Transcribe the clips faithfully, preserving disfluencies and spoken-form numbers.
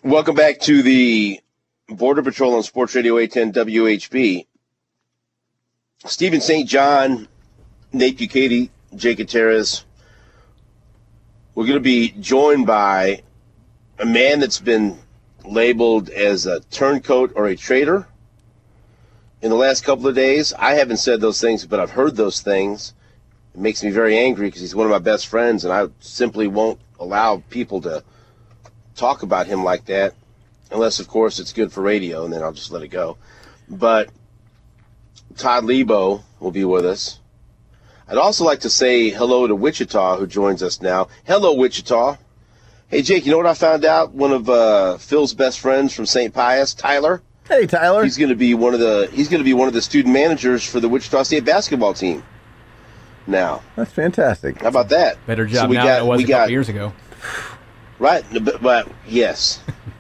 Welcome back to the Border Patrol on Sports Radio eight ten W H B. Stephen Saint John, Nate Bukaty, Jake Gutierrez. We're going to be joined by a man that's been labeled as a turncoat or a traitor in the last couple of days. I haven't said those things, but I've heard those things. It makes me very angry because he's one of my best friends, and I simply won't allow people to talk about him like that, unless, of course, it's good for radio, and then I'll just let it go. But Todd Lebo will be with us. I'd also like to say hello to Wichita, who joins us now. Hello, Wichita. Hey, Jake, you know what I found out? One of uh, Phil's best friends from Saint Pius, Tyler. Hey, Tyler. He's going to be one of the he's going to be one of the student managers for the Wichita State basketball team. Now, that's fantastic. How about that? Better job so now got, than it was a couple got, years ago. Right, but, but yes,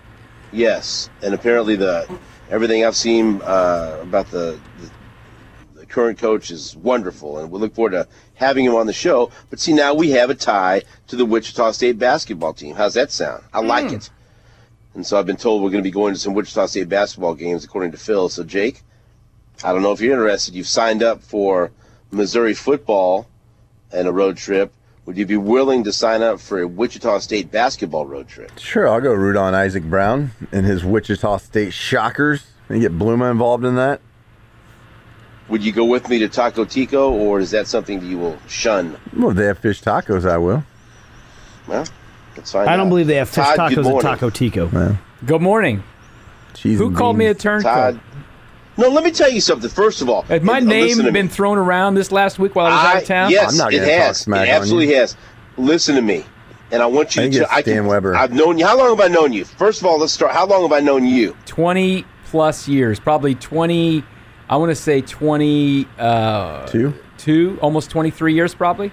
yes, and apparently the everything I've seen uh, about the, the the current coach is wonderful, and we look forward to having him on the show. But see, now we have a tie to the Wichita State basketball team. How's that sound? I mm. like it. And so I've been told we're going to be going to some Wichita State basketball games, according to Phil. So Jake, I don't know if you're interested. You've signed up for Missouri football and a road trip. Would you be willing to sign up for a Wichita State basketball road trip? Sure, I'll go root on Isaac Brown and his Wichita State Shockers and get Bluma involved in that. Would you go with me to Taco Tico, or is that something that you will shun? Well, if they have fish tacos, I will. Well, let's find I out. don't believe they have fish Todd, tacos at Taco Tico. Well, good morning. Cheese Who called beans. me a turncoat? Todd. No, let me tell you something. First of all, has my name been thrown around this last week while I was I, out of town? Yes, I'm not it gonna has. talk smack It absolutely on you. has. Listen to me, and I want you I to. think I it's Dan can, Weber. I've known you. How long have I known you? First of all, let's start. How long have I known you? Twenty plus years, probably twenty. I want to say twenty. Uh, Two. Two, almost twenty-three years, probably.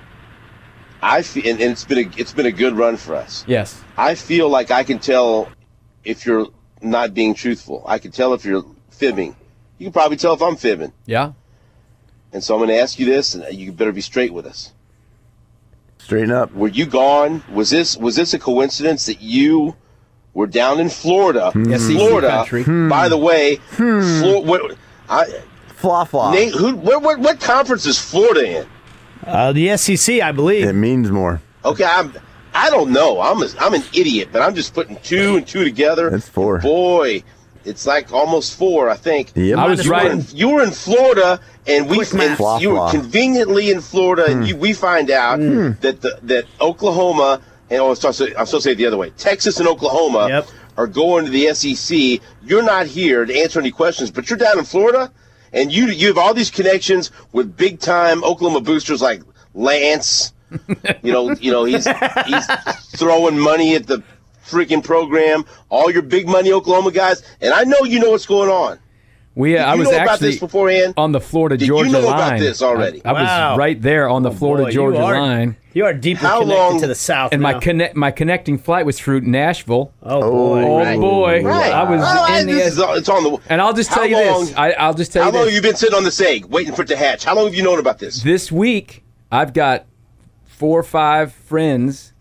I feel, and, and it's been a it's been a good run for us. Yes. I feel like I can tell if you're not being truthful. I can tell if you're fibbing. You can probably tell if I'm fibbing. Yeah. And so I'm going to ask you this, and you better be straight with us. Straighten up. Were you gone? Was this was this a coincidence that you were down in Florida? Hmm. S E C Florida. country. Hmm. By the way, Hmm. Flor- what, I, Fla fla. Nate, who, what, what, what conference is Florida in? Uh, the S E C, I believe. It means more. Okay, I'm. I don't know. I'm a, I'm an idiot, but I'm just putting two and two together. That's four. Boy, it's like almost four, I think. Yep. I was You right. were, in, you were in Florida, and we Quick math. and you were Fla, fla. conveniently in Florida, and you, we find out Hmm. that the, that Oklahoma and oh, I'm supposed to, I'm supposed to say it the other way. Texas and Oklahoma Yep. are going to the S E C. You're not here to answer any questions, but you're down in Florida, and you you have all these connections with big time Oklahoma boosters like Lance. You know, you know he's he's throwing money at the freaking program. All your big money Oklahoma guys, and I know you know what's going on. We, uh, Did I you was know about actually this beforehand? on the Florida Did Georgia you know line. about this already? I, I Wow. was right there on the Oh, Florida boy, Georgia you are, line, You are deeply How connected long- to the South and now. my connect my connecting flight was through Nashville. oh, boy. Oh Right. boy, Right. I was Well, in the. this is all- it's on the. And I'll just tell How you long- this. I, I'll just tell How you long this. have you been sitting on the seg waiting for it to hatch? How long have you known about this? This week, I've got four or five friends,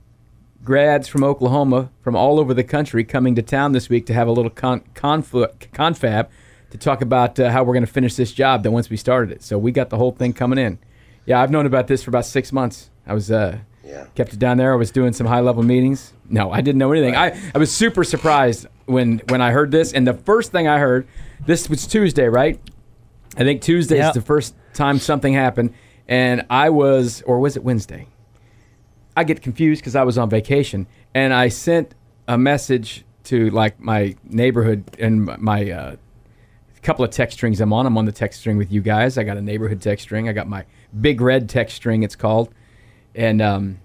grads from Oklahoma, from all over the country, coming to town this week to have a little con- confl- confab to talk about uh, how we're going to finish this job that once we started it. So we got the whole thing coming in. Yeah, I've known about this for about six months. I was uh, Yeah. kept it down there. I was doing some high-level meetings. No, I didn't know anything. I, I was super surprised when, when I heard this. And the first thing I heard, this was Tuesday, right? I think Tuesday Yep. is the first time something happened. And I was, or was it Wednesday? I get confused because I was on vacation. And I sent a message to like my neighborhood and my uh, couple of text strings I'm on. I'm on the text string with you guys. I got a neighborhood text string. I got my Big Red text string, it's called. And um,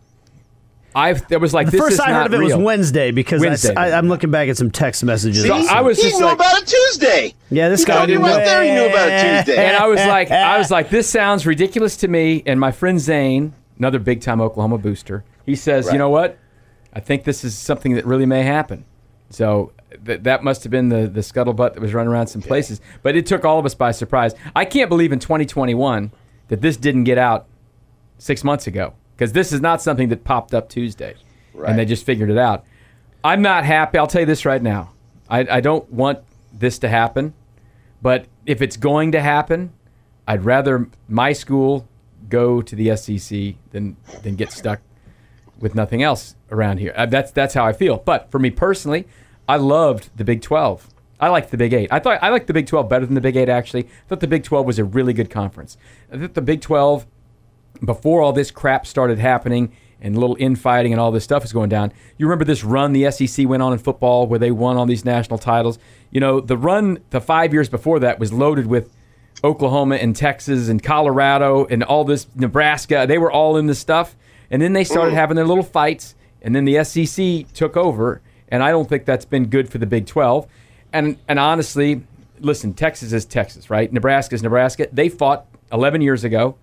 I there was like, The this first is I not heard of it real. was Wednesday because Wednesday. I, I, I'm looking back at some text messages. See, So I was he just knew like- about it Tuesday. Yeah, this He guy told you didn't right know. there. He knew about it Tuesday. And I was like, I was like, this sounds ridiculous to me. And my friend Zane, another big-time Oklahoma booster, he says, Right. you know what? I think this is something that really may happen. So th- that must have been the, the scuttlebutt that was running around some places. But it took all of us by surprise. I can't believe in twenty twenty-one that this didn't get out six months ago, because this is not something that popped up Tuesday, Right. and they just figured it out. I'm not happy. I'll tell you this right now. I, I don't want this to happen, but if it's going to happen, I'd rather my school go to the S E C than than get stuck with nothing else around here. Uh, that's that's how I feel. But for me personally, I loved the Big twelve. I liked the Big Eight. I thought I liked the Big twelve better than the Big Eight, actually. I thought the Big twelve was a really good conference. I thought the Big twelve, before all this crap started happening and little infighting and all this stuff is going down, you remember this run the S E C went on in football where they won all these national titles? You know, the run the five years before that was loaded with Oklahoma and Texas and Colorado and all this, Nebraska. They were all in this stuff. And then they started having their little fights, and then the S E C took over, and I don't think that's been good for the Big twelve. And and honestly, listen, Texas is Texas, right? Nebraska is Nebraska. They fought eleven years ago,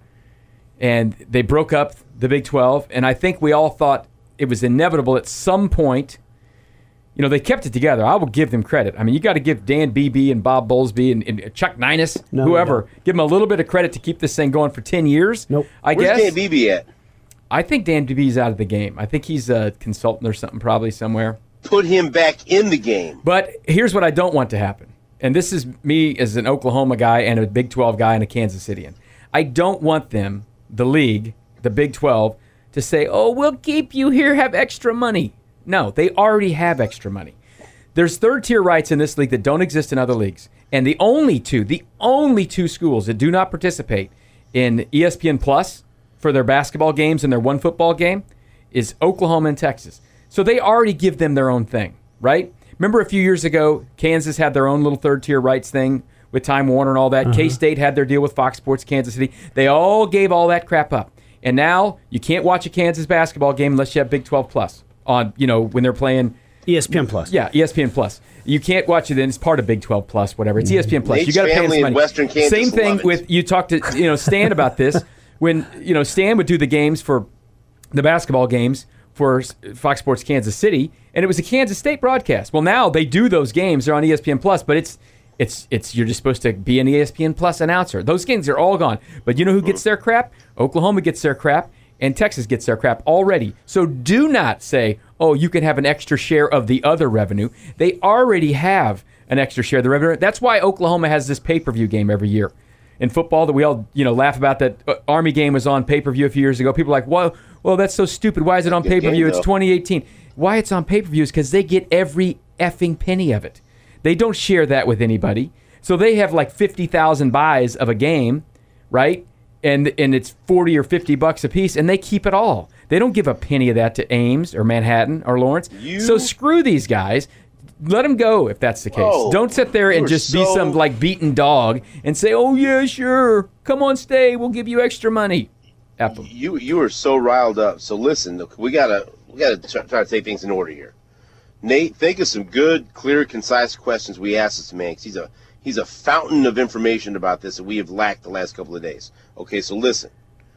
and they broke up the Big twelve, and I think we all thought it was inevitable at some point. You know, they kept it together. I will give them credit. I mean, you got to give Dan Beebe and Bob Bowlesby and, and Chuck Ninus, No, whoever, no. give them a little bit of credit to keep this thing going for ten years. Nope. I Where's guess. Dan Beebe at? I think Dan Beebe's out of the game. I think he's a consultant or something probably somewhere. Put him back in the game. But here's what I don't want to happen. And this is me as an Oklahoma guy and a Big twelve guy and a Kansas Cityan. I don't want them, the league, the Big twelve, to say, oh, we'll keep you here, have extra money. No, they already have extra money. There's third-tier rights in this league that don't exist in other leagues. And the only two, the only two schools that do not participate in E S P N Plus for their basketball games and their one football game is Oklahoma and Texas. So they already give them their own thing, right? Remember a few years ago, Kansas had their own little third-tier rights thing with Time Warner and all that. Uh-huh. K-State had their deal with Fox Sports Kansas City. They all gave all that crap up. And now you can't watch a Kansas basketball game unless you have Big twelve Plus on, you know, when they're playing E S P N Plus. Yeah, E S P N Plus. You can't watch it, then it's part of Big twelve Plus, whatever. It's E S P N Plus. Nate's You got to pay family us in money. Western Kansas Same thing love it. with you talked to you know Stan about this when you know Stan would do the games for the basketball games for Fox Sports Kansas City, and it was a Kansas State broadcast. Well, now they do those games. They're on E S P N Plus, but it's it's it's you're just supposed to be an E S P N Plus announcer. Those games are all gone. But you know who gets their crap? Oklahoma gets their crap. And Texas gets their crap already. So do not say, oh, you can have an extra share of the other revenue. They already have an extra share of the revenue. That's why Oklahoma has this pay-per-view game every year. In football that we all you know laugh about, that uh, Army game was on pay-per-view a few years ago. People are like, well, well, that's so stupid. Why is it on Good pay-per-view? game, It's though. twenty eighteen. Why it's on pay-per-view is because they get every effing penny of it. They don't share that with anybody. So they have like fifty thousand buys of a game, right? And and it's forty or fifty bucks a piece, and they keep it all. They don't give a penny of that to Ames or Manhattan or Lawrence. You- So screw these guys. Let them go if that's the case. Whoa. Don't sit there You and are just be so- some like beaten dog and say, "Oh yeah, sure, come on, stay. We'll give you extra money." F 'em. You you are so riled up. So listen, look, we gotta we gotta try, try to take things in order here. Nate, think of some good, clear, concise questions we asked this man. 'Cause he's a he's a fountain of information about this that we have lacked the last couple of days. Okay, so listen.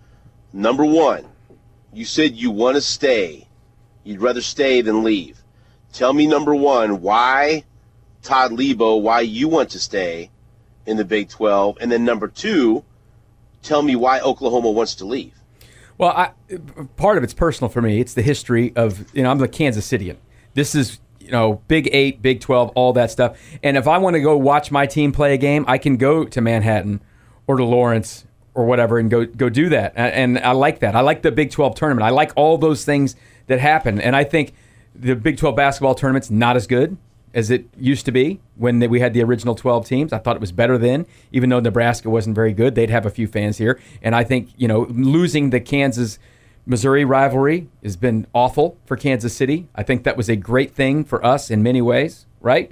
Number one, you said you want to stay. You'd rather stay than leave. Tell me, number one, why Todd Lebo, why you want to stay in the Big twelve, and then number two, tell me why Oklahoma wants to leave. Well, I, part of it's personal for me. It's the history of, you know, I'm the Kansas Cityan. This is, you know, Big Eight, Big twelve, all that stuff. And if I want to go watch my team play a game, I can go to Manhattan or to Lawrence or whatever and go go do that. And I like that. I like the Big twelve tournament. I like all those things that happen. And I think the Big twelve basketball tournament's not as good as it used to be when we had the original twelve teams. I thought it was better then, even though Nebraska wasn't very good. They'd have a few fans here. And I think, you know, losing the Kansas-Missouri rivalry has been awful for Kansas City. I think that was a great thing for us in many ways, right?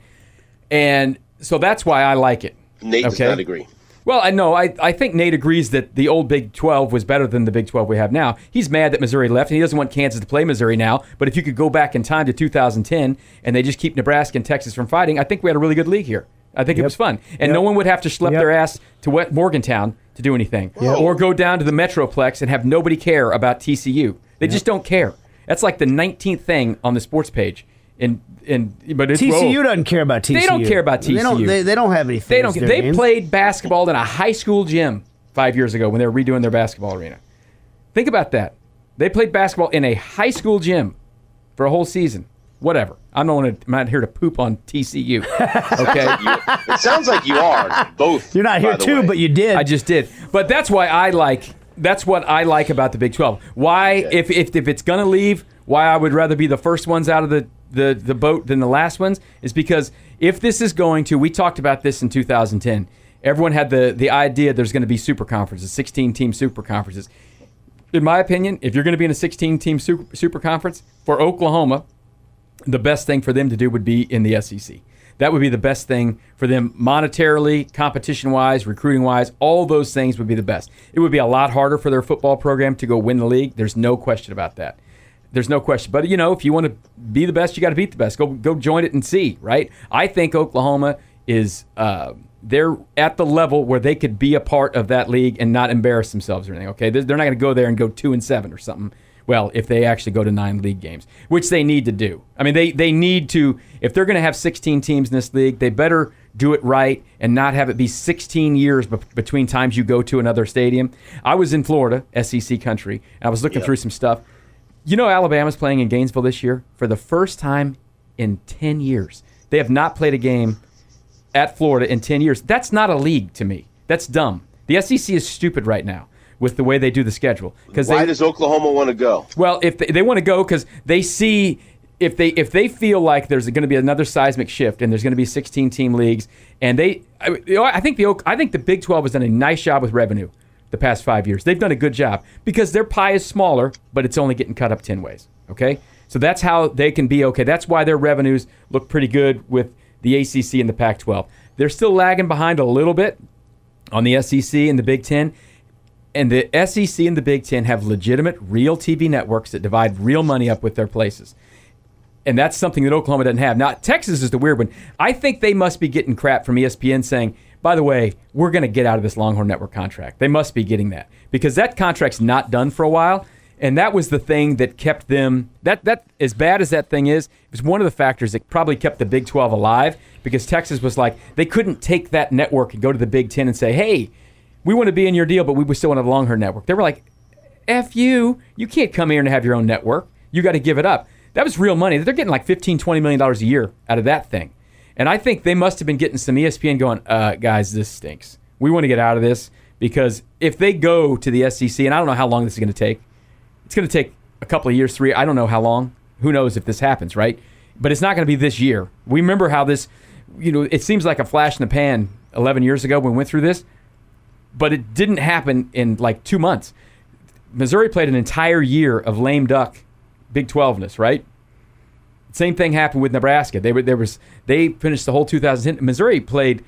And so that's why I like it. Nate does Okay. not agree. Well, I know. I, I think Nate agrees that the old Big twelve was better than the Big twelve we have now. He's mad that Missouri left, and he doesn't want Kansas to play Missouri now. But if you could go back in time to two thousand ten and they just keep Nebraska and Texas from fighting, I think we had a really good league here. I think it Yep. was fun. And Yep. no one would have to schlep Yep. their ass to West Morgantown to do anything. Yep. Or go down to the Metroplex and have nobody care about T C U. They just don't care. That's like the nineteenth thing on the sports page. And, and, but it's, T C U whoa. doesn't care about T C U. They don't care about T C U. They don't, they, they don't have any fans They don't. in their They games. played basketball in a high school gym five years ago when they were redoing their basketball arena. Think about that. They played basketball in a high school gym for a whole season. Whatever. I'm not, wanna, I'm not here to poop on T C U. Okay? You, it sounds like you are both. You're not by here the too, way. but you did. I just did. But that's why I like. That's what I like about the Big twelve. Why, Okay. if, if if it's gonna leave, why I would rather be the first ones out of the, the, the boat than the last ones is because if this is going to, we talked about this in two thousand ten. Everyone had the the idea there's going to be super conferences, sixteen team super conferences. In my opinion, if you're going to be in a sixteen team super, super conference for Oklahoma, the best thing for them to do would be in the S E C. That would be the best thing for them monetarily, competition-wise, recruiting-wise. All those things would be the best. It would be a lot harder for their football program to go win the league. There's no question about that. There's no question. But, you know, if you want to be the best, you got to beat the best. Go go join it and see, right? I think Oklahoma is uh, they're at the level where they could be a part of that league and not embarrass themselves or anything, okay? They're not going to go there and go two and seven or something. Well, if they actually go to nine league games, which they need to do. I mean, they, they need to, if they're going to have sixteen teams in this league, they better do it right and not have it be sixteen years be- between times you go to another stadium. I was in Florida, S E C country, and I was looking Yep. through some stuff. You know, Alabama's playing in Gainesville this year for the first time in ten years. They have not played a game at Florida in ten years. That's not a league to me. That's dumb. The S E C is stupid right now with the way they do the schedule. Why they, does Oklahoma want to go? Well, if they, they want to go because they see if they if they feel like there's going to be another seismic shift and there's going to be sixteen team leagues, and they, I, you know, I think the I think the Big twelve has done a nice job with revenue the past five years. They've done a good job because their pie is smaller, but it's only getting cut up ten ways. Okay, so that's how they can be okay. That's why their revenues look pretty good with the A C C and the Pac twelve. They're still lagging behind a little bit on the S E C and the Big Ten. And the S E C and the Big Ten have legitimate, real T V networks that divide real money up with their places. And that's something that Oklahoma doesn't have. Now, Texas is the weird one. I think they must be getting crap from E S P N saying, by the way, we're going to get out of this Longhorn Network contract. They must be getting that. Because that contract's not done for a while. And that was the thing that kept them, that that as bad as that thing is, it was one of the factors that probably kept the Big twelve alive. Because Texas was like, they couldn't take that network and go to the Big Ten and say, hey, we want to be in your deal, but we still want to have a Longhorn Network. They were like, F you. You can't come here and have your own network. You got to give it up. That was real money. They're getting like fifteen, twenty million dollars a year out of that thing. And I think they must have been getting some E S P N going, uh, guys, this stinks. We want to get out of this because if they go to the S E C, and I don't know how long this is going to take. It's going to take a couple of years, three. I don't know how long. Who knows if this happens, right? But it's not going to be this year. We remember how this, you know, it seems like a flash in the pan eleven years ago when we went through this. But it didn't happen in like two months. Missouri played an entire year of lame duck Big twelve-ness, right? Same thing happened with Nebraska. They were there was they finished the whole two thousand ten. Missouri played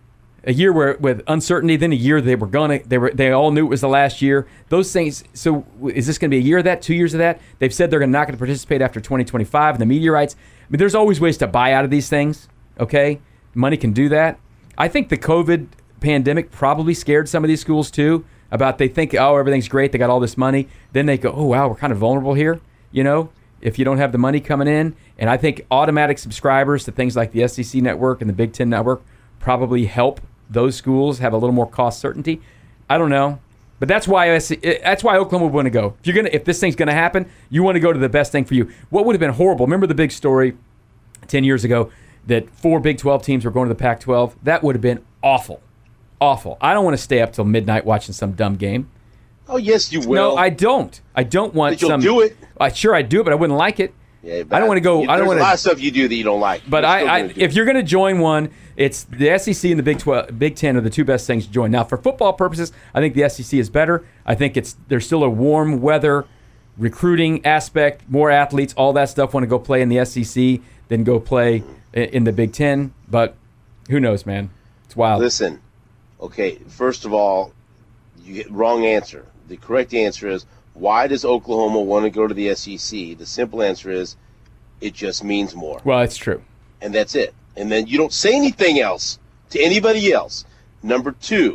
a year where with uncertainty, then a year they were gonna they were they all knew it was the last year. Those things. So is this going to be a year of that? Two years of that? They've said they're not going to participate after twenty twenty-five. And the media rights. I mean, there's always ways to buy out of these things. Okay, money can do that. I think the COVID pandemic probably scared some of these schools too about they think, oh, everything's great, they got all this money, then they go, oh wow, we're kind of vulnerable here, you know, if you don't have the money coming in. And I think automatic subscribers to things like the S E C network and the Big Ten network probably help those schools have a little more cost certainty. I don't know, but that's why that's why Oklahoma would want to go. If you're gonna if this thing's gonna happen, you want to go to the best thing for you. What would have been horrible, remember the big story ten years ago that four Big twelve teams were going to the Pac twelve? That would have been awful. Awful. I don't want to stay up till midnight watching some dumb game. Oh, yes, you will. No, I don't. I don't want But you'll some. do it. I sure I do it, but I wouldn't like it. Yeah, I don't want to go. You, I don't there's want a lot to. of stuff you do that you don't like. But You're I, still I gonna do if it. you're going to join one, it's the S E C and the Big twelve, Big Ten are the two best things to join. Now, for football purposes, I think the S E C is better. I think it's there's still a warm weather recruiting aspect. More athletes, all that stuff want to go play in the S E C than go play in the Big Ten. But who knows, man? It's wild. Listen, okay, first of all, you get wrong answer. The correct answer is, why does Oklahoma want to go to the S E C? The simple answer is, it just means more. Well, it's true. And that's it. And then you don't say anything else to anybody else. Number two,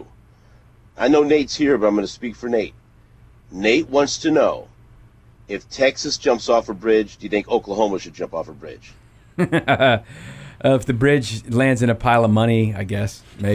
I know Nate's here, but I'm going to speak for Nate. Nate wants to know, if Texas jumps off a bridge, do you think Oklahoma should jump off a bridge? Uh, if the bridge lands in a pile of money, I guess, maybe.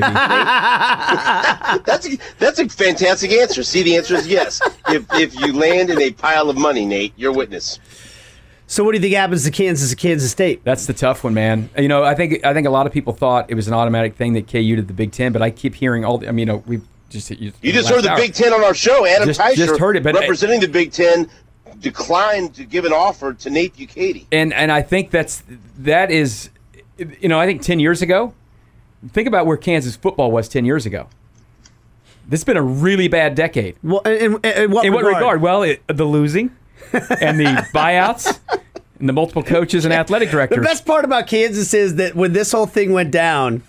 That's a, that's a fantastic answer. See, the answer is yes. If if you land in a pile of money, Nate, you're witness. So what do you think happens to Kansas and Kansas State? That's the tough one, man. You know, I think I think a lot of people thought it was an automatic thing that K U did the Big Ten, but I keep hearing all. The, I mean, you know, we've just you, You just heard the hour. Big Ten on our show. Adam Just- Teicher, just heard it, but- representing the Big Ten, declined to give an offer to Nate Bukaty. And and I think that's that is, you know, I think ten years ago. Think about where Kansas football was ten years ago. This has been a really bad decade. Well, in, in, in what In what regard? regard? Well, it, the losing and the buyouts and the multiple coaches and athletic The directors. best part about Kansas is that when this whole thing went down,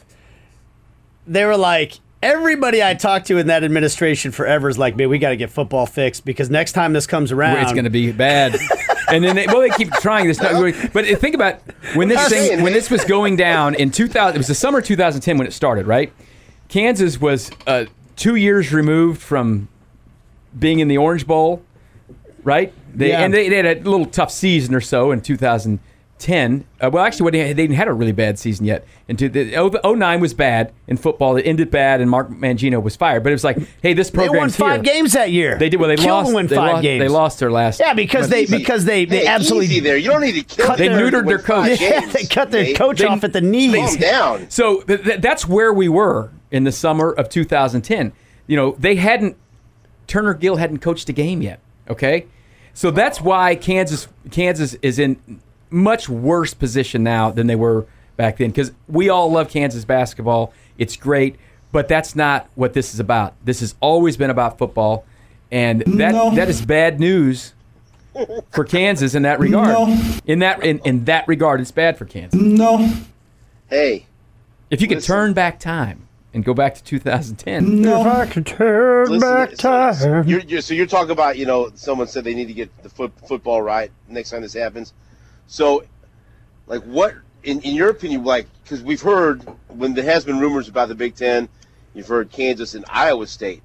they were like, everybody I talked to in that administration forever is like, man, we got to get football fixed because next time this comes around, It's going to be bad. And then they, well, they keep trying this. But think about when this thing, when this was going down in two thousand. It was the summer of two thousand ten when it started, right? Kansas was uh, two years removed from being in the Orange Bowl, right? They Yeah. and they, they had a little tough season or so in two thousand ten. Uh, well, actually, what they, they hadn't had a really bad season yet. And to the oh nine was bad in football. It ended bad, and Mark Mangino was fired. But it was like, hey, this they program's won five here. games that year. They did. Well, they Killed lost. to win they five lost, games. They lost their last. Yeah, because they Easy. because they they Hey, absolutely easy there. You don't need to kill cut They them neutered to their win coach. five yeah, games, they cut their Nate. coach They- off at the knees. Calm down. So th- th- that's where we were in the summer of two thousand ten. You know, they hadn't Turner Gill hadn't coached a game yet. Okay, so that's why Kansas Kansas is in much worse position now than they were back then. Because we all love Kansas basketball; it's great, but that's not what this is about. This has always been about football, and that No. that is bad news for Kansas in that regard. No. In that in, in that regard, it's bad for Kansas. No, Hey, If you could Listen. turn back time and go back to two thousand ten, no. I could turn listen, back so- so time. You're, you're, so you're talking about, you know, someone said they need to get the foot, football right next time this happens. So, like, what, in, in your opinion, like, because we've heard, when there has been rumors about the Big Ten, you've heard Kansas and Iowa State.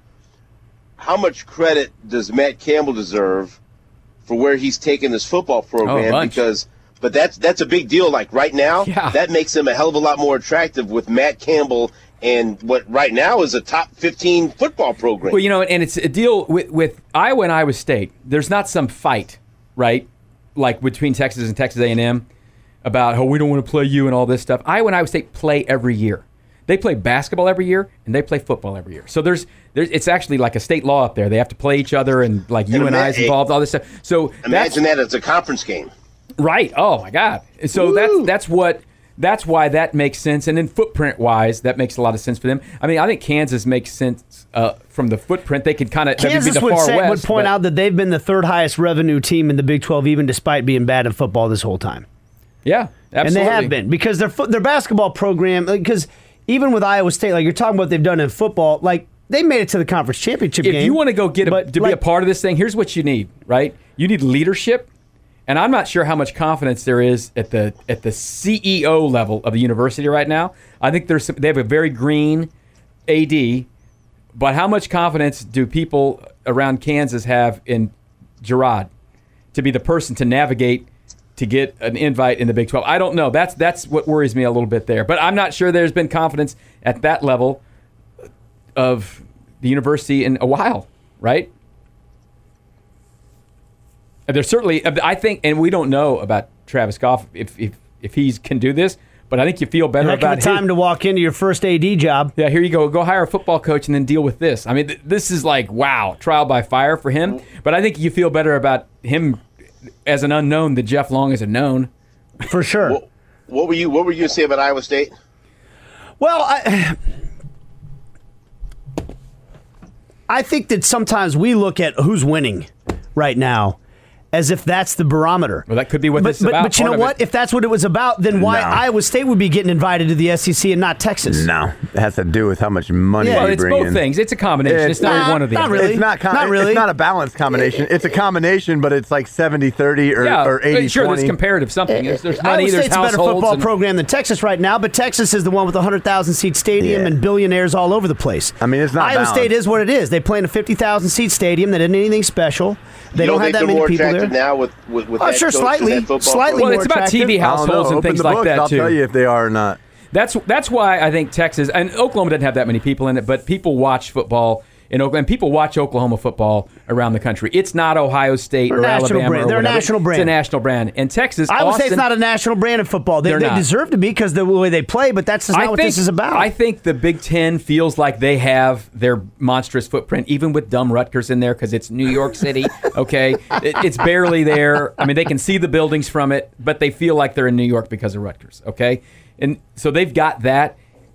How much credit does Matt Campbell deserve for where he's taken this football program? bunch. Because, but that's that's a big deal. Like right now, Yeah. that makes him a hell of a lot more attractive with Matt Campbell and what right now is a top fifteen football program. well, you know, and it's a deal with, with Iowa and Iowa State. There's not some fight, right, like between Texas and Texas A and M about, oh, we don't want to play you and all this stuff. Iowa and Iowa State play every year. They play basketball every year, and they play football every year. So there's, there's, it's actually like a state law up there. They have to play each other, and like U N I is ima- involved, all this stuff. So that's Imagine that as a conference game. right. Oh my God. So that's that's what that's why that makes sense. And then footprint wise, that makes a lot of sense for them. I mean, I think Kansas makes sense uh, from the footprint. They could kind of be Kansas the would, far say, west, would point but- out that they've been the third highest revenue team in the Big twelve, even despite being bad in football this whole time. Yeah, absolutely. And they have been because their foot, their basketball program. Because even with Iowa State, like you're talking about, what they've done in football. Like they made it to the conference championship If game. you want to go get a, but, to be a like, part of this thing, here's what you need, right? You need leadership, and I'm not sure how much confidence there is at the at the C E O level of the university right now. I think there's some, they have a very green A D, but how much confidence do people around Kansas have in Gerard to be the person to navigate to get an invite in the Big twelve? I don't know. That's that's what worries me a little bit there. But I'm not sure there's been confidence at that level of the university in a while, right? And there's certainly, I think, and we don't know about Travis Goff if if, if he can do this, but I think you feel better heck of about a time his- to walk into your first A D job. yeah, here you go. Go hire a football coach and then deal with this. I mean, th- this is like, wow, trial by fire for him. But I think you feel better about him as an unknown than Jeff Long as a known. For sure. What, what were you What were you going to say about Iowa State? Well, I, I think that sometimes we look at who's winning right now as if that's the barometer. Well, that could be what but, this is but, about. But you part know of what? it. If that's what it was about, then why No. Iowa State would be getting invited to the S E C and not Texas? No, it has to do with how much money Yeah. Well, you it's bring both in. things. It's a combination. It's It's, not not- one of the not other. really. It's not, com- Not really. It's not a balanced combination. It's a combination, but it's like seventy thirty or, Yeah, or eighty sure, twenty. there's comparative something. There's, there's money, Iowa there's State's a better households. football and- program than Texas right now, but Texas is the one with a one hundred thousand seat stadium Yeah. and billionaires all over the place. I mean, it's not Iowa balanced. State is what it is. They play in a fifty thousand seat stadium that isn't anything special. They you don't don't have think that they're many more people attractive there. now with with, with Oh, that sure, coach and slightly- that football slightly Well, program? it's about T V I don't households know. and Open things the like books. that I'll too. tell you if they are or not. That's that's why I think Texas and Oklahoma doesn't have that many people in it, but people watch football in Oklahoma. And people watch Oklahoma football around the country. It's not Ohio State They're or national Alabama. brand. Or They're a whatever. national brand. It's a national brand. And Texas, I would Austin, say it's not a national brand of football. They, They're they not. deserve to be because the way they play, but that's just not I what think, this is about. I think the Big Ten feels like they have their monstrous footprint, even with dumb Rutgers in there, because it's New York City, okay? It, it's barely there. I mean, they can see the buildings from it, but they feel like they're in New York because of Rutgers, okay? And so they've got that.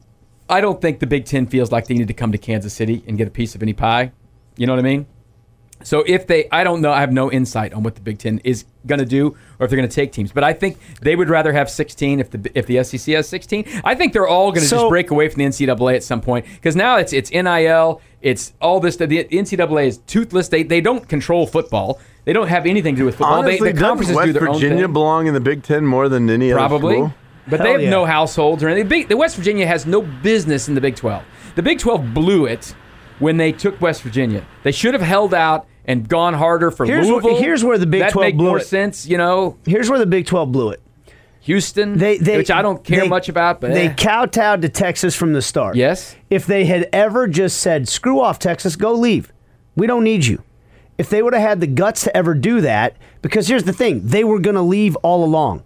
I don't think the Big Ten feels like they need to come to Kansas City and get a piece of any pie. You know what I mean? So if they, I don't know, I have no insight on what the Big Ten is going to do or if they're going to take teams. But I think they would rather have sixteen if the if the S E C has sixteen. I think they're all going to So- just break away from the N C double A at some point because now it's it's N I L, it's all this. The N C double A is toothless. They they don't control football. They don't have anything to do with football. Honestly, they, the conferences doesn't do West their Virginia own thing. belong in the Big Ten more than any Probably. other school? But Hell they have yeah. no households or anything. The, big, the West Virginia has no business in the Big twelve. The Big twelve blew it when they took West Virginia. They should have held out and gone harder for Here's wh- Louisville. here's where the Big That'd twelve make blew more it. sense, you know. Here's where the Big twelve blew it. Houston, They, they, which I don't care they- much about, but they eh. kowtowed to Texas from the start. Yes. If they had ever just said, "Screw off, Texas, go leave. We don't need you." If they would have had the guts to ever do that, because here's the thing, they were going to leave all along.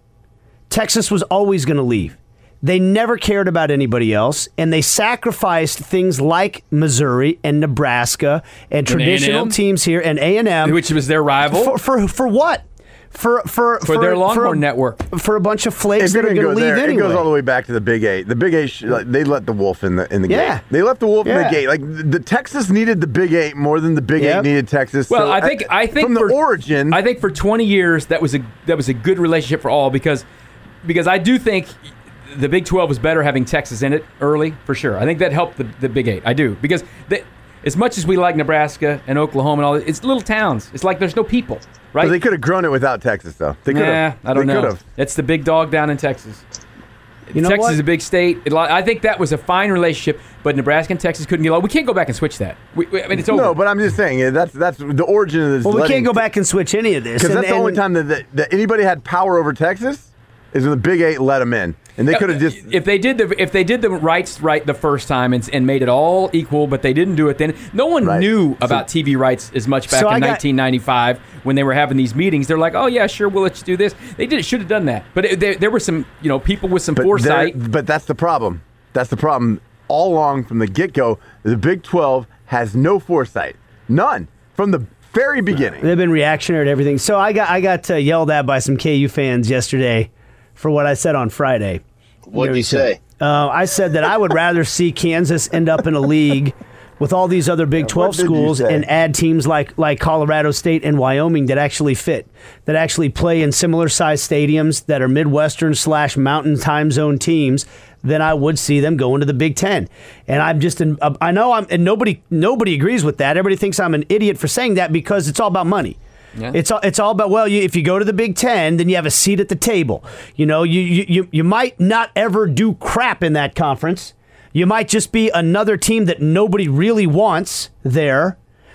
Texas was always going to leave. They never cared about anybody else, and they sacrificed things like Missouri and Nebraska and traditional A and M. teams here and A and M. which was their rival For, for, for what? For, for, for their Longhorn a, network. For a bunch of flakes If you're that are gonna going go to leave there, anyway. it goes all the way back to the Big Eight. The Big Eight, sh- like, they let the wolf in the in the Yeah. gate. They left the wolf in Yeah. the gate. Like the, the Texas needed the Big Eight more than the Big Yep. Eight needed Texas. Well, So, I think I think from the for, origin, I think for twenty years that was a that was a good relationship for all because because I do think the Big twelve was better having Texas in it early for sure. I think that helped the, the Big Eight. I do because they, as much as we like Nebraska and Oklahoma and all, it's little towns. It's like there's no people, right? But they could have grown it without Texas, though. They could Nah, have. I don't they know. Could've. It's the big dog down in Texas. You know Texas what? is a big state. It, I think that was a fine relationship, but Nebraska and Texas couldn't get along. We can't go back and switch that. We, we, I mean, it's over. No, but I'm just saying yeah, that's that's the origin of this. Well, we letting- can't go back and switch any of this. because and- that's the only and- time that, that, that anybody had power over Texas is when the Big Eight let them in, and they could have just. if they did the if they did the rights right the first time and, and made it all equal, but they didn't do it then. No one Right. knew about T V rights as much back So I in got- nineteen ninety-five when they were having these meetings. They're like, oh yeah, sure, we'll let you do this. They did should have done that, but it, there, there were some you know people with some But foresight. there- But that's the problem. That's the problem. All along from the get-go, the Big twelve has no foresight. None. From the very beginning. They've been reactionary to everything. So I got I got uh, yelled at by some K U fans yesterday for what I said on Friday. What'd you say? Uh, I said that I would rather see Kansas end up in a league with all these other Big twelve did you schools say? and add teams like like Colorado State and Wyoming that actually fit, that actually play in similar sized stadiums that are Midwestern slash Mountain Time Zone teams. Then I would see them go into the Big Ten. And I'm just, in, I know I'm, and nobody nobody agrees with that. Everybody thinks I'm an idiot for saying that because it's all about money. Yeah. It's all, it's all about, well, you, if you go to the Big Ten, then you have a seat at the table. You know, you, you, you, you might not ever do crap in that conference. You might just be another team that nobody really wants there.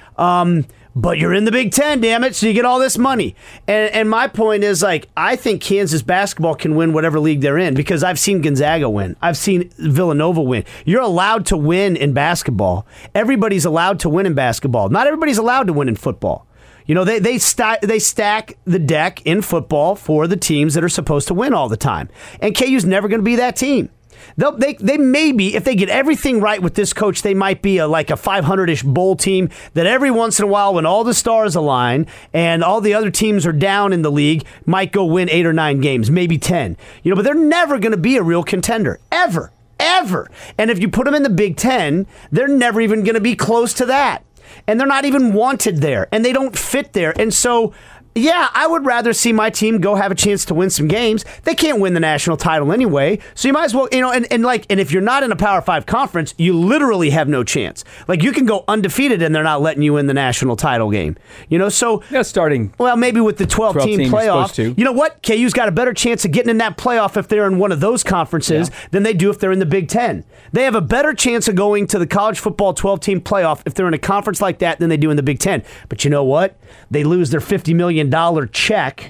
Um, but you're in the Big Ten, damn it, so you get all this money. And, and my point is, like, I think Kansas basketball can win whatever league they're in because I've seen Gonzaga win. I've seen Villanova win. You're allowed to win in basketball. Everybody's allowed to win in basketball. Not everybody's allowed to win in football. You know, they they, st- they stack the deck in football for the teams that are supposed to win all the time. And K U's never going to be that team. They'll, they they maybe, if they get everything right with this coach, they might be a, like a five hundred-ish bowl team that every once in a while when all the stars align and all the other teams are down in the league might go win eight or nine games, maybe ten. You know, but they're never going to be a real contender, ever, ever. And if you put them in the Big Ten, they're never even going to be close to that. And they're not even wanted there, and they don't fit there. And so, yeah, I would rather see my team go have a chance to win some games. They can't win the national title anyway, so you might as well, you know, and, and like, and if you're not in a Power Five conference, you literally have no chance. Like, you can go undefeated, and they're not letting you in the national title game. You know, so Yeah, starting. well, maybe with the twelve-team team you're playoff. supposed to. You know what? K U's got a better chance of getting in that playoff if they're in one of those conferences Yeah. than they do if they're in the Big Ten. They have a better chance of going to the college football twelve-team playoff if they're in a conference like that than they do in the Big Ten. But you know what? They lose their fifty million dollars check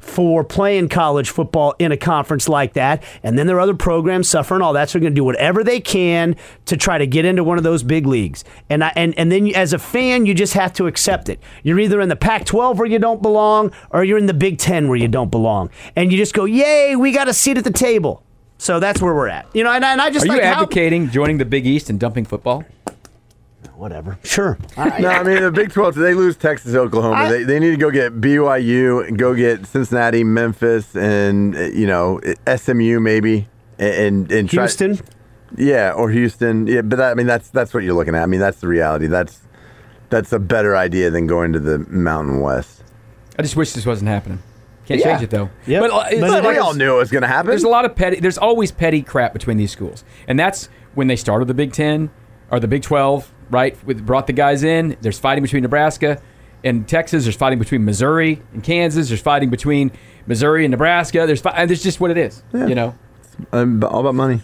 for playing college football in a conference like that. And then there are other programs suffering all that. So they're going to do whatever they can to try to get into one of those big leagues. And I, and, and then you, as a fan, you just have to accept it. You're either in the Pac twelve where you don't belong or you're in the Big Ten where you don't belong. And you just go, yay, we got a seat at the table. So that's where we're at. You know, and, and I just Are like you how- advocating joining the Big East and dumping football? Whatever. Sure. No, I mean, the Big twelve, they lose Texas, Oklahoma. I- they, they need to go get B Y U and go get Cincinnati, Memphis, and, uh, you know, S M U maybe. And, and try, Houston. Yeah, or Houston. Yeah, but that, I mean, that's that's what you're looking at. I mean, that's the reality. That's that's a better idea than going to the Mountain West. I just wish this wasn't happening. Can't Yeah. change it though. Yep. But, uh, it's But But like- we all knew it was going to happen. There's a lot of petty. There's always petty crap between these schools, and that's when they started the Big Ten or the Big twelve. Right, with brought the guys in. There's fighting between Nebraska and Texas. There's fighting between Missouri and Kansas. There's fighting between Missouri and Nebraska. There's fi- there's just what it is, Yeah. you know. Um, all about money.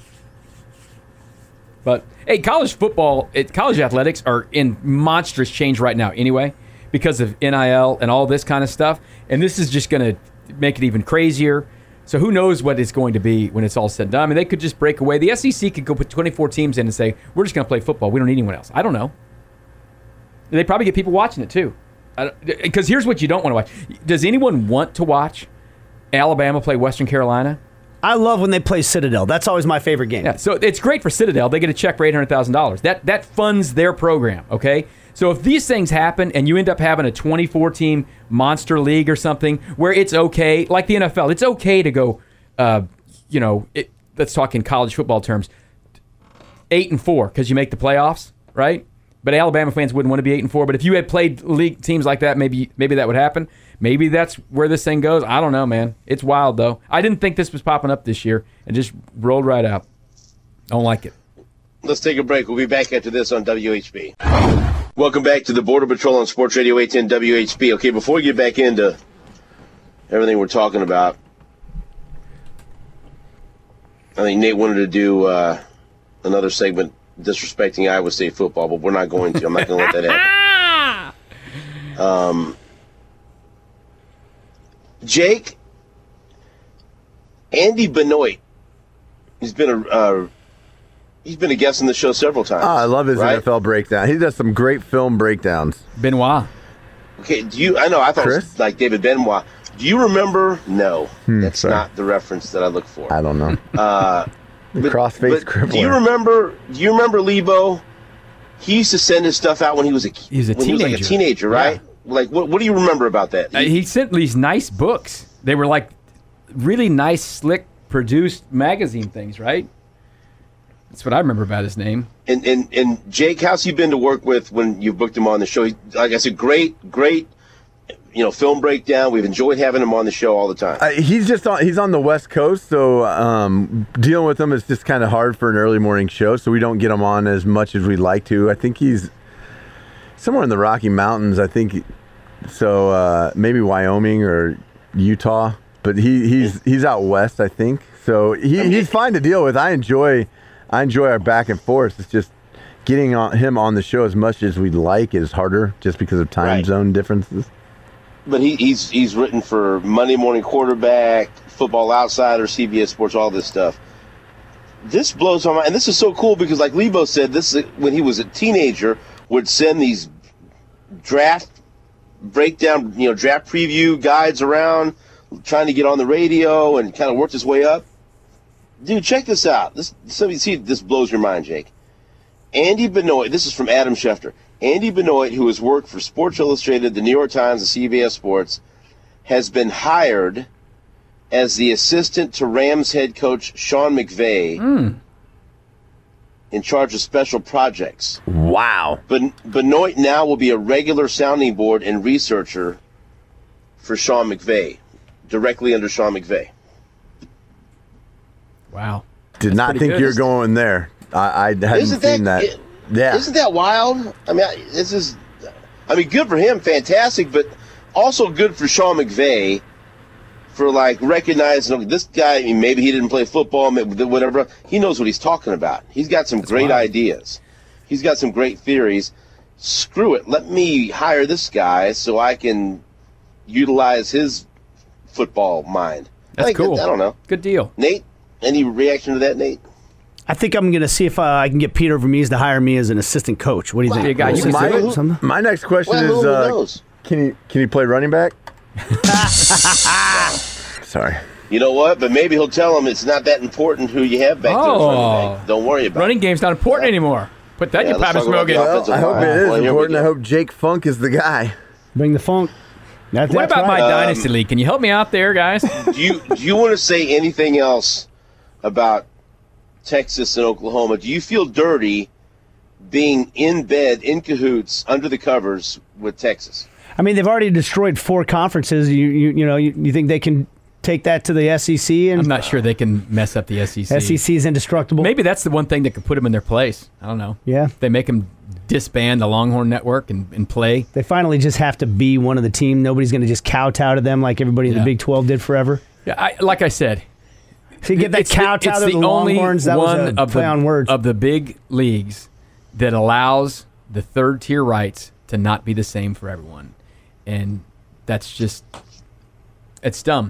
But hey, college football, it, college athletics are in monstrous change right now, anyway, because of N I L and all this kind of stuff. And this is just going to make it even crazier. So who knows what it's going to be when it's all said and done. I mean, they could just break away. The S E C could go put twenty-four teams in and say, we're just going to play football. We don't need anyone else. I don't know. They probably get people watching it, too. Because here's what you don't want to watch. Does anyone want to watch Alabama play Western Carolina? I love when they play Citadel. That's always my favorite game. Yeah, so it's great for Citadel. They get a check for eight hundred thousand dollars. That, that funds their program, okay? So if these things happen and you end up having a twenty-four team monster league or something where it's okay, like the N F L, it's okay to go, uh, you know, it, let's talk in college football terms, eight and four because you make the playoffs, right? But Alabama fans wouldn't want to be eight and four. But if you had played league teams like that, maybe maybe that would happen. Maybe that's where this thing goes. I don't know, man. It's wild though. I didn't think this was popping up this year and just rolled right out. Don't like it. Let's take a break. We'll be back after this on W H B. Welcome back to the Border Patrol on Sports Radio eight ten W H B. Okay, before we get back into everything we're talking about, I think Nate wanted to do uh, another segment disrespecting Iowa State football, but we're not going to. I'm not going to let that happen. Um, Jake, Andy Benoit, he's been a uh, he's been a guest on the show several times. Oh, I love his right? N F L breakdown. He does some great film breakdowns. Benoit. Okay, do you? I know. I thought it was Chris? like David Benoit. Do you remember? No, that's sorry. not the reference that I look for. I don't know. Uh, the cross-faced but crippler. do you remember? Do you remember Lebo? He used to send his stuff out when he was a He was a when he was like a teenager. teenager, right? Like, what? What do you remember about that? Uh, he sent these nice books. They were like really nice, slick, produced magazine things, right? That's what I remember about his name. And and and Jake, how's he been to work with when you booked him on the show? He, like I said, great, great. You know, film breakdown. We've enjoyed having him on the show all the time. Uh, he's just on. He's on the West Coast, so um, dealing with him is just kind of hard for an early morning show. So we don't get him on as much as we'd like to. I think he's somewhere in the Rocky Mountains. I think so. Uh, maybe Wyoming or Utah, but he, he's he's out west. I think so. He, I mean, he's fine to deal with. I enjoy I enjoy our back and forth. It's just getting on, him on the show as much as we'd like is harder, just because of time Right. zone differences. But he, he's he's written for Monday Morning Quarterback, Football Outsider, C B S Sports, all this stuff. This blows my mind, and this is so cool because, like Lebo said, this is, when he was a teenager, would send these draft breakdown, you know, draft preview guides around, trying to get on the radio and kind of worked his way up. Dude, check this out. This somebody see this blows your mind, Jake. Andy Benoit. This is from Adam Schefter. Andy Benoit, who has worked for Sports Illustrated, the New York Times, and C B S Sports, has been hired as the assistant to Rams head coach Sean McVay Mm. in charge of special projects. Wow. Ben- Benoit now will be a regular sounding board and researcher for Sean McVay, directly under Sean McVay. Wow. Did not pretty think good. you were going there. I, I hadn't Isn't seen that, that. it- yeah. Isn't that wild? I mean, I- this is, I mean, good for him, fantastic, but also good for Sean McVay for like recognizing okay, this guy. I mean, maybe he didn't play football, maybe whatever. He knows what he's talking about. He's got some great wild. ideas. He's got some great theories. Screw it. Let me hire this guy so I can utilize his football mind. That's I think cool. that- I don't know. Good deal. Nate, any reaction to that, Nate? I think I'm going to see if uh, I can get Peter Vermees to hire me as an assistant coach. What do you think? There you go. You can my, do it. Something? my next question Well, is, who uh, knows? can he can he play running back? Sorry. You know what? But maybe he'll tell him it's not that important who you have back there. as Oh. running back. Don't worry about Running it. game's not important anymore. Put that in Yeah, your let's Pappy talk about the Smokin'. offensive Well, I hope line. it is Well, here we important. I go. hope Jake Funk is the guy. Bring the phone. That, What that's about my right. Dynasty League? Can you help me out there, guys? Do you do you want to say anything else about Texas and Oklahoma? Do you feel dirty being in bed, in cahoots, under the covers with Texas? I mean, they've already destroyed four conferences. You you, you know, you, you think they can take that to the S E C? And I'm not sure they can mess up the S E C. S E C is indestructible. Maybe that's the one thing that could put them in their place. I don't know. Yeah. They make them disband the Longhorn Network and, and play. They finally just have to be one of the team. Nobody's going to just kowtow to them like everybody in Yeah. the Big twelve did forever. Yeah, I, like I said, So you get that it's the, kowtow it's to the the only Longhorns. That one was a of play the, on words. of the big leagues that allows the third tier rights to not be the same for everyone. And that's just, it's dumb.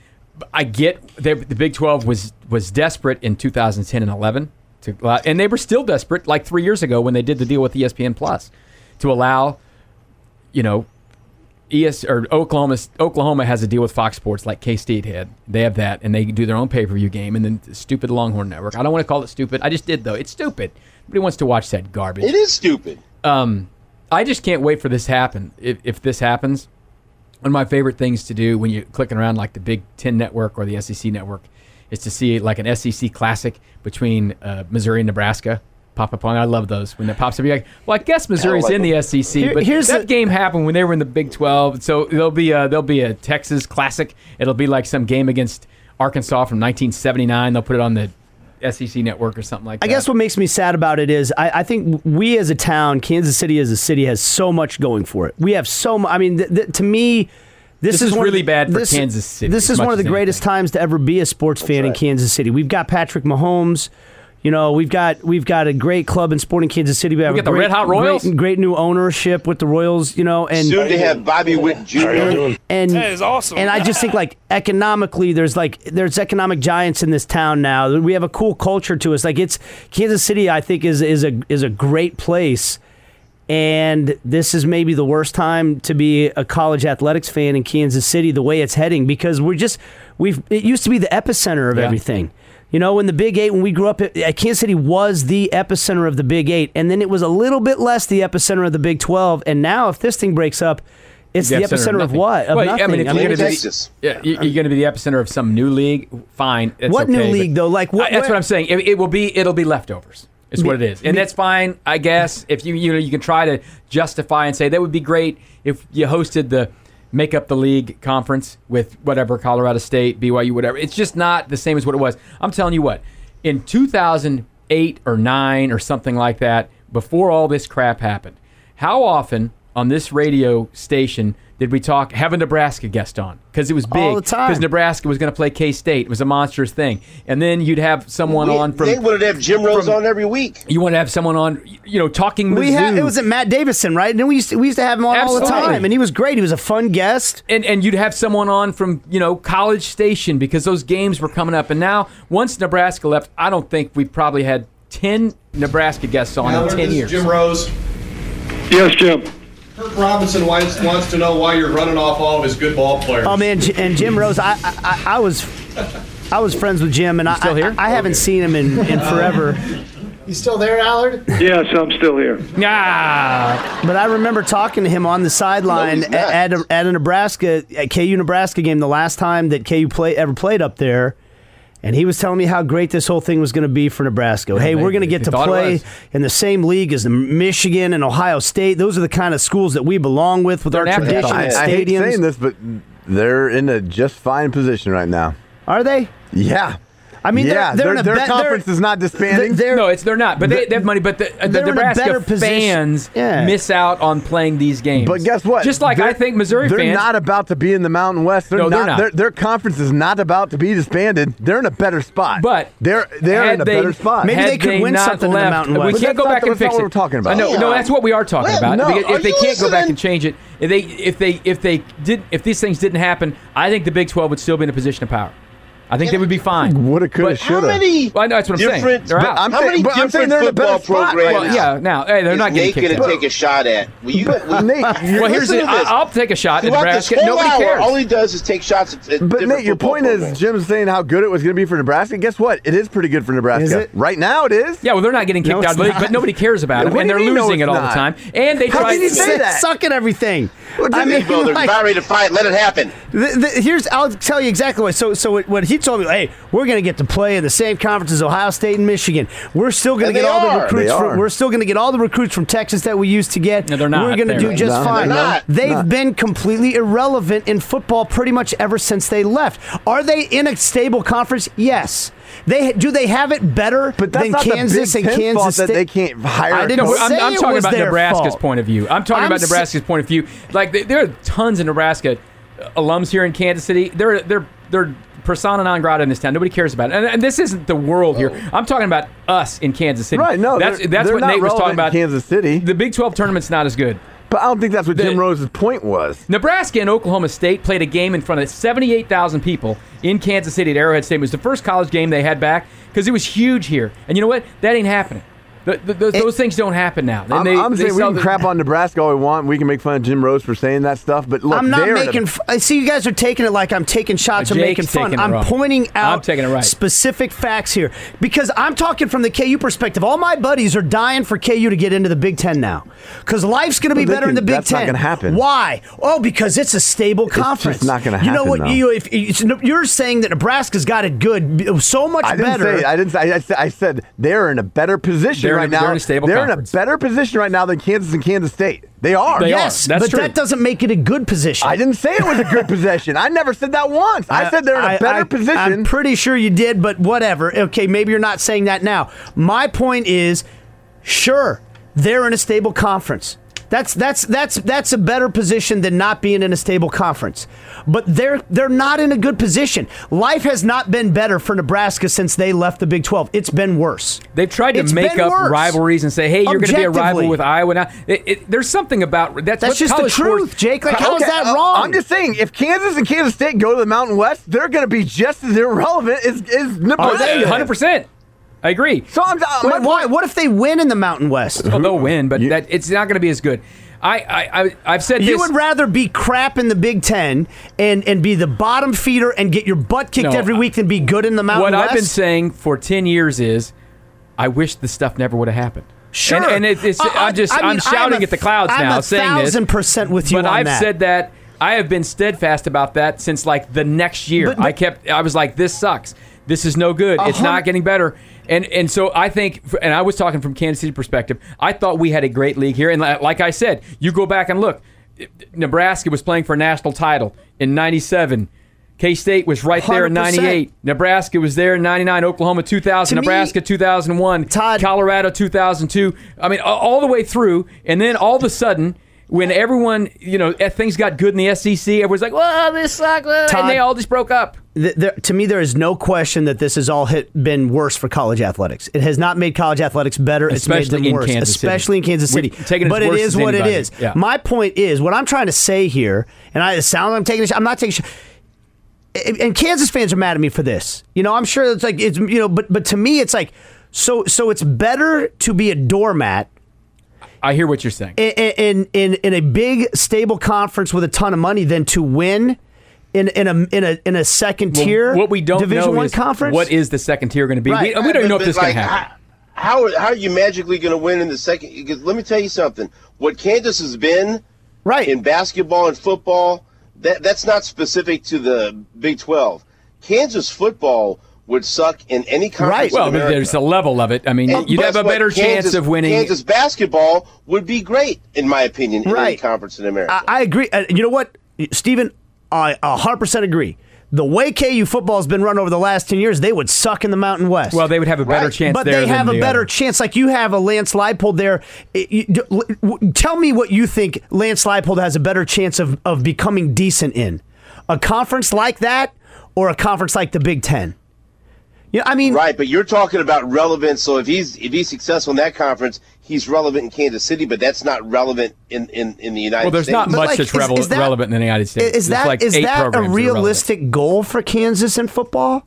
I get they, the Big twelve was was desperate in two thousand ten and eleven to, and they were still desperate like three years ago when they did the deal with E S P N Plus to allow, you know, E S or Oklahoma Oklahoma has a deal with Fox Sports like K-State had. They have that, and they do their own pay-per-view game, and then the stupid Longhorn Network. I don't want to call it stupid. I just did though. It's stupid. Nobody wants to watch that garbage. It is stupid. Um, I just can't wait for this to happen. If, if this happens, one of my favorite things to do when you're clicking around like the Big Ten Network or the S E C Network is to see like an S E C Classic between uh, Missouri and Nebraska pop up on. I love those when that pops up. You're like, well, I guess Missouri's like in the S E C, Here- but here's that the- game happened when they were in the Big twelve. So there'll be a, there'll be a Texas Classic. It'll be like some game against Arkansas from nineteen seventy-nine. They'll put it on the S E C Network or something like that. I guess what makes me sad about it is I, I think we as a town, Kansas City as a city, has so much going for it. We have so much. I mean, th- th- to me, this, This is is one of really the- bad for this- Kansas City, This as is much one of the as greatest anything. times to ever be a sports fan in right. Kansas City. We've got Patrick Mahomes. You know, we've got we've got a great club in Sporting Kansas City. We have We a got the great, Red Hot Royals. Great, great new ownership with the Royals. You know, and Soon to have Bobby Witt Junior and That is awesome. And I just think like economically, there's like there's economic giants in this town now. We have a cool culture to us. Like it's Kansas City, I think is is a is a great place. And this is maybe the worst time to be a college athletics fan in Kansas City, the way it's heading, because we're just we've it used to be the epicenter of Yeah. everything. You know, in the Big Eight, when we grew up, at, at Kansas City was the epicenter of the Big Eight, and then it was a little bit less the epicenter of the Big twelve. And now, if this thing breaks up, it's the, epicenter, of, nothing. what? Of well, nothing. I mean, if I you're mean, going to be, Texas. yeah, you- you're going to be the epicenter of some new league. Fine, that's What okay, new but- league, though? Like, what- I- that's where- what I'm saying. It, it will be. It'll be leftovers. Is what it is, and that's fine, I guess. If you you know you can try to justify and say that would be great if you hosted the make up the league conference with whatever Colorado State, B Y U, whatever. It's just not the same as what it was. I'm telling you what. In two thousand eight or nine or something like that, before all this crap happened, how often on this radio station did we talk, have a Nebraska guest on? Because it was big. All the time. Because Nebraska was going to play K-State. It was a monstrous thing. And then you'd have someone We- on from... they wanted to have Jim Rose from- on every week. You want to have someone on, you know, talking Mizzou. we had it was at Matt Davison, right? And we used to, we used to have him on all the Absolutely. time, and he was great. He was a fun guest. and and you'd have someone on from, you know, College Station because those games were coming up. And now, once Nebraska left, I don't think we've probably had ten Nebraska guests on Howard, in ten this years. is Jim Rose. Yes, Jim. Kirk Robinson wants, wants to know why you're running off all of his good ball players. Oh man, J- and Jim Rose, I I, I was I was friends with Jim, and I still here? I, I haven't seen him in, in forever. You still there, Allard? Yes, I'm still here. Ah, But I remember talking to him on the sideline No, he's not. at, at, a, at a Nebraska at K U Nebraska game the last time that K U play, ever played up there. And he was telling me how great this whole thing was going to be for Nebraska. Hey, they- we're going to get they to thought it play was. in the same league as the Michigan and Ohio State. Those are the kind of schools that we belong with with They're our an appetite. tradition I, and I hate saying stadiums. this, but they're in a just fine position right now. Are they? Yeah. I mean, yeah, they're, they're their, in a their be- conference they're, is not disbanding. they're- No, it's they're not. But they, they have money. But the, the they're in a Nebraska better position. fans Yeah. miss out on playing these games. But guess what? Just like They're- I think Missouri they're fans. not about to be in the Mountain West. They're No, they're not. not. Their, their conference is not about to be disbanded. They're in a better spot. But they're they're had in a they- better spot. Maybe had they could win not something in the left- Mountain We West. But can't that's go not back the- and that's not fix what it. we're talking about. I know, no, Yeah. that's what we are talking Well, about. no, Because are if they you can't go back listening? and change it, if they if they if they did if these things didn't happen, I think the Big twelve would still be in a position of power. I think they would be fine. Woulda, coulda, But- How shoulda. many Well, I know, that's what I'm saying. different? They're But out. I'm How saying- many but I'm saying different they're in a better football spot programs? right Well, yeah, now hey, they're is not getting Nate kicked going to out. take a shot at? Well, you, Well, Nate, you're- Well, here's listen it. to this. I- I'll take a shot at Throughout Nebraska. this whole Nobody hour, cares. all he does is take shots at, at But different Nate, your football point is programs. Jim's saying how good it was going to be for Nebraska. Guess what? It is pretty good for Nebraska. Is it? Right now, it is. Yeah, well, they're not getting kicked No, out of the it's league, but not. nobody cares about them, What and do they're you mean, no, losing it's it all the not? time. And they How try. can you say that? Suck at everything. I mean, Well, they're like, about ready to fight. Let it happen. the, the, here's I'll tell you exactly what. So, so what he told me, hey, we're going to get to play in the same conference as Ohio State and Michigan. We're still going to And get they all the are. recruits. They From, are. we're still going to get all the recruits from Texas that we used to get. No, they're not. We're going to They're do not. just No, fine. they're not. They've Not. been completely irrelevant in football pretty much ever since they left. Are they in a stable conference? Yes. They do. They have it better But that's than not Kansas the Big and Ten Kansas fault State. that they can't hire. I a didn't coach. I'm, say I'm it talking was about their Nebraska's fault. point of view. I'm talking I'm about s- Nebraska's point of view. Like th- there are tons of Nebraska alums here in Kansas City. They're they're they're persona non grata in this town. Nobody cares about it. And, and this isn't the world here. I'm talking about us in Kansas City. Right, no, that's they're- that's they're what not Nate was talking relevant in about. Kansas City. The Big twelve tournament's not as good. But I don't think that's what The- Jim Rose's point was. Nebraska and Oklahoma State played a game in front of seventy-eight thousand people in Kansas City at Arrowhead Stadium. It was the first college game they had back because it was huge here. And you know what? That ain't happening. Th th those, those things don't happen now. Then I'm, they- I'm they saying we sell can the- crap on Nebraska all we want. We can make fun of Jim Rose for saying that stuff. But look, I'm not they're in a- making. F- I see you guys are taking it like I'm taking shots or Jake's making fun. taking it I'm wrong. pointing out I'm taking it right. specific facts here because I'm talking from the K U perspective. All my buddies are dying for K U to get into the Big Ten now because life's going to be Well, they better can- in the Big that's Ten. not gonna happen. Why? Oh, because it's a stable just conference. not gonna You know happen, what? though. You if, if you're saying that Nebraska's got it good, so much I didn't better. say. I didn't say. I said, I said they're in a better position They're in a- right now. they're in a stable They're conference. in a better position right now than Kansas and Kansas State. They are. They are. yes, That's but true. that doesn't make it a good position. I didn't say it was a good position. I never said that once. I, said they're in a I- better I- position. I'm pretty sure you did, but whatever. Okay, maybe you're not saying that now. My point is, sure, they're in a stable conference. That's that's that's that's a better position than not being in a stable conference. But they're they're not in a good position. Life has not been better for Nebraska since they left the Big twelve. It's been worse. They've tried to It's make been up worse. rivalries and say, "Hey, you're going to be a rival Objectively. with Iowa now." It, it, there's something about that's, That's what just the college sports- truth, Jake. Like, how is Okay, that uh, wrong? I'm just saying, if Kansas and Kansas State go to the Mountain West, they're going to be just as irrelevant as, as Oh, Nebraska. they- one hundred percent. I agree. So I'm. Uh, my Wait, why? What if they win in the Mountain West? Well, they'll win, but that it's not going to be as good. I, I, I I've said You this. would rather be crap in the Big Ten and, and be the bottom feeder and get your butt kicked No, every week than be good in the Mountain what West? I've been saying for ten years is, I wish this stuff never would have happened. Sure. and, and it, it's, I- I'm just I mean, I'm shouting a- at the clouds I'm now, a saying this. thousand percent with you But on I've that. said that. I have been steadfast about that since like the next year. But- but- I kept. I was like, this sucks. This is no good. It's hun- not getting better. And and so I think, and I was talking from Kansas City perspective. I thought we had a great league here. And li- like I said, you go back and look. Nebraska was playing for a national title in ninety-seven. K-State was right there in one hundred percent. ninety-eight. Nebraska was there in ninety-nine. Oklahoma two thousand. To me- Nebraska two thousand one. Todd- Colorado two thousand two. I mean, a- all the way through. And then all of a sudden, when everyone, you know, eh, things got good in the S E C, everyone's like, well, this sucks. well," Todd- And they all just broke up. Th- there, to me, there is no question that this has all hit, been worse for college athletics. It has not made college athletics better. It's Especially made them in worse, Kansas City. especially in Kansas City. We're taking it as but it worse is as what anybody. it is. Yeah. My point is, what I'm trying to say here, and I it sounds like I'm taking a sh- I'm not taking. a sh- and and Kansas fans are mad at me for this. You know, I'm sure it's like it's you know, but but to me, it's like so so it's better to be a doormat I hear what you're saying. in in in, in a big stable conference with a ton of money than to win in in a in a in a second Well, tier what we don't Division know One is conference. what is the second tier going to be. Right. We, we don't even know if But, this is like, going to happen. How, how how are you magically going to win in the second? Because let me tell you something. What Kansas has been right? in basketball and football, that that's not specific to the Big twelve. Kansas football would suck in any conference. Right. in Well, America. there's a level of it. I mean, And you'd guess have a what? better chance Kansas- of winning. Kansas basketball would be great, in my opinion, in any Right. conference in America. I, I agree. Uh, you know what, Stephen? I one hundred percent agree. The way K U football has been run over the last ten years, they would suck in the Mountain West. Well, they would have a better Right. chance but there they have than a the better other. chance. Like you have a Lance Leipold there. It- you- d- l- w- tell me what you think Lance Leipold has a better chance of, of becoming decent in. A conference like that or a conference like the Big Ten? Yeah, I mean, Right, but you're talking about relevance. So if he's if he's successful in that conference, he's relevant in Kansas City, but that's not relevant in, in, in the United Well, there's States. not But, much like, that's is- revel- is that- relevant in the United States. Is There's that like is eight that a programs that are relevant. realistic goal for Kansas in football?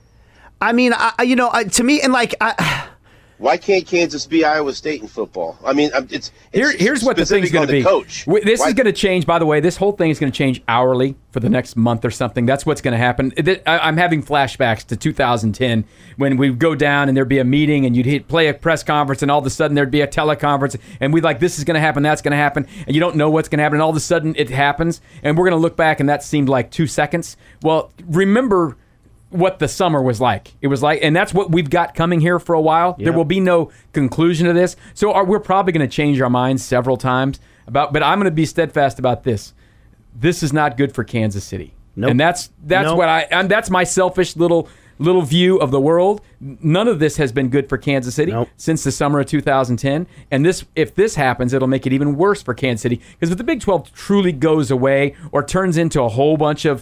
I mean, I, I- you know, I, to me, and like, I, Why can't Kansas be Iowa State in football? I mean, I'm- it's, it's Here, here's what the thing's specific going on to the be. coach. W- This Why- is going to change, by the way. This whole thing is going to change hourly for the next month or something. That's what's going to happen. It- I- I'm having flashbacks to two thousand ten when we'd go down and there'd be a meeting and you'd hit, play a press conference and all of a sudden there'd be a teleconference and we'd like, this is going to happen, that's going to happen, and you don't know what's going to happen, and all of a sudden it happens, and we're going to look back and that seemed like two seconds. Well, remember what the summer was like. It was like, and that's what we've got coming here for a while. There will be no conclusion to this. So our, we're probably going to change our minds several times about, but I'm going to be steadfast about this. This is not good for Kansas City. Nope. And that's, that's Nope. what I, and that's my selfish little, little view of the world. None of this has been good for Kansas City Nope. since the summer of two thousand ten. And this, if this happens, it'll make it even worse for Kansas City. Because if the Big twelve truly goes away or turns into a whole bunch of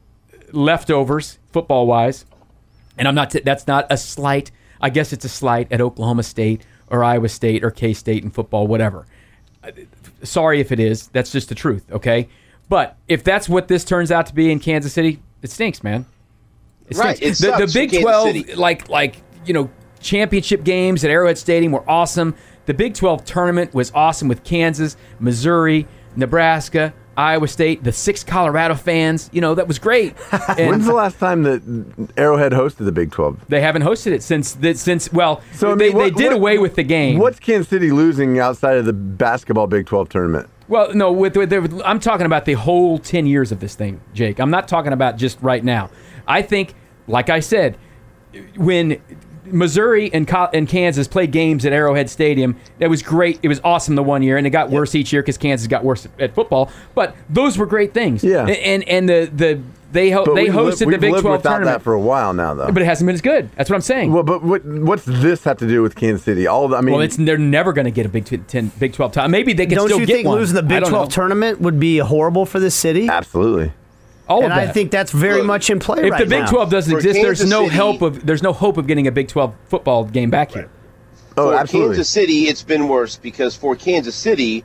leftovers football wise, and I'm not t- that's not a slight, I guess it's a slight at Oklahoma State or Iowa State or K-State in football, whatever. Uh, Sorry if it is. That's just the truth, okay? But if that's what this turns out to be in Kansas City, it stinks, man. It Right, stinks. it the, the sucks for Big Kansas twelve, City. like like you know, championship games at Arrowhead Stadium were awesome. The Big twelve tournament was awesome with Kansas, Missouri, Nebraska, Iowa State, the six Colorado fans. You know, that was great. When's And the last time that Arrowhead hosted the Big twelve? they haven't hosted it since the, since well, So, I mean, they, what- they did what- away with the game. What's Kansas City losing outside of the basketball Big twelve tournament? Well, no, with, with, with I'm talking about the whole ten years of this thing, Jake. I'm not talking about just right now. I think, like I said, when Missouri and, Co- and Kansas played games at Arrowhead Stadium, that was great. It was awesome the one year, and it got worse each year because Kansas got worse at football. But those were great things. Yeah. And and the the they ho- But they we've hosted lived, the we've Big lived twelve without tournament, that for a while now, though. but it hasn't been as good. That's what I'm saying. well, but what, what's this have to do with Kansas City? All the, I mean, Well, it's they're never going to get a Big ten, Big twelve time. Maybe they can don't still you get think one. losing the I Big don't twelve know. tournament would be horrible for this city? absolutely. All And of I that. think that's very Look, much in play If right the Big now. twelve doesn't For exist, there's Kansas no City- help of there's no hope of getting a Big twelve football game back here. Oh, for absolutely. Kansas City, it's been worse because for Kansas City,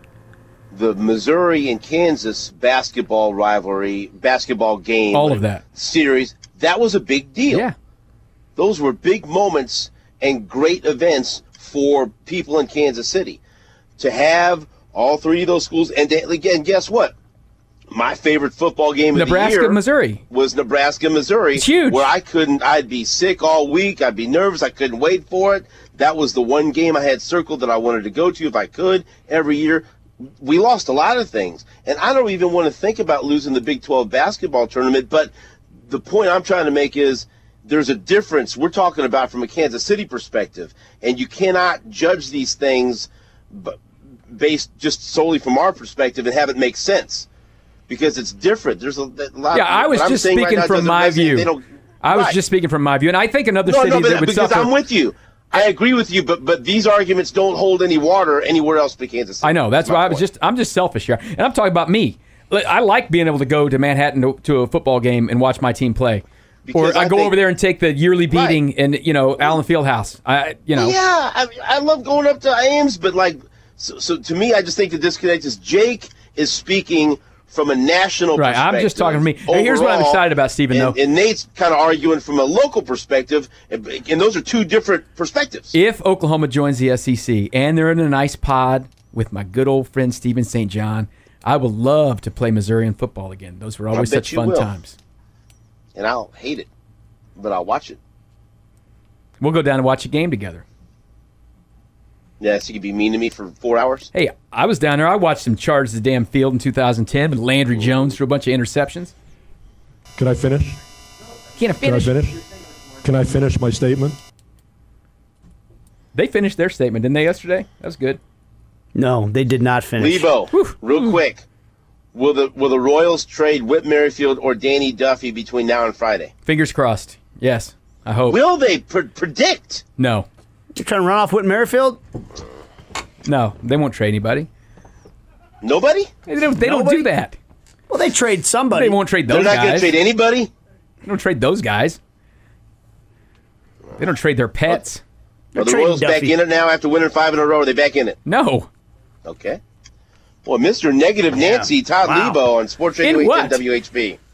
the Missouri and Kansas basketball rivalry, basketball game, All of that. series, that was a big deal. Yeah. Those were big moments and great events for people in Kansas City. To have all three of those schools, and they, again, guess what? My favorite football game of Nebraska, the year Missouri. was Nebraska, Missouri. It's huge. Where I couldn't, I'd be sick all week. I'd be nervous. I couldn't wait for it. That was the one game I had circled that I wanted to go to if I could every year. We lost a lot of things. And I don't even want to think about losing the Big twelve basketball tournament. But the point I'm trying to make is there's a difference we're talking about from a Kansas City perspective. And you cannot judge these things b- based just solely from our perspective and have it make sense. Because it's different. There's a, a lot. Yeah, I was what I'm just saying right speaking now from doesn't my resonate. view. They don't- I was Right. just speaking from my view, and I think another No, city no, but, that would because suffer. I'm with you. I agree with you, but but these arguments don't hold any water anywhere else but Kansas City. I know that's my why I was point. just. I'm just selfish here, and I'm talking about me. Li- I like being able to go to Manhattan to, to a football game and watch my team play, Because or I, I go think- over there and take the yearly Right. beating in you know Allen Fieldhouse. I you know. Yeah, I, I love going up to Ames, but like, so, so to me, I just think the disconnect is Jake is speaking from a national Right, perspective. I'm just talking for me. Hey, here's what I'm overall, excited about, Stephen, and, though. And Nate's kind of arguing from a local perspective, and, and those are two different perspectives. If Oklahoma joins the S E C and they're in a nice pod with my good old friend Stephen Saint John, I would love to play Missourian football again. Those were always bet such you fun will. times. And I'll hate it, but I'll watch it. We'll go down and watch a game together. Yeah, so you could be mean to me for four hours. Hey, I was down there. I watched them charge the damn field in two thousand ten with Landry Jones threw a bunch of interceptions. Can I finish? Can't Can I finish. finish? Can I finish my statement? They finished their statement, didn't they, yesterday? That was good. No, they did not finish. Lebo, real quick. Will the will the Royals trade Whit Merrifield or Danny Duffy between now and Friday? Fingers crossed. Yes, I hope. Will they pr- predict? No. You're trying to run off Whit Merrifield? No, they won't trade anybody. Nobody? They don't, they don't do that. Well, they trade somebody. They won't trade those They're not guys. going to trade anybody? They don't trade those guys. They don't trade their pets. Are the trading Royals back Duffy. in it now after winning five in a row? Are they back in it? No. Okay. Well, Mister Negative Nancy, Todd Wow. Lebo on Sports Radio In eight ten what? W H B.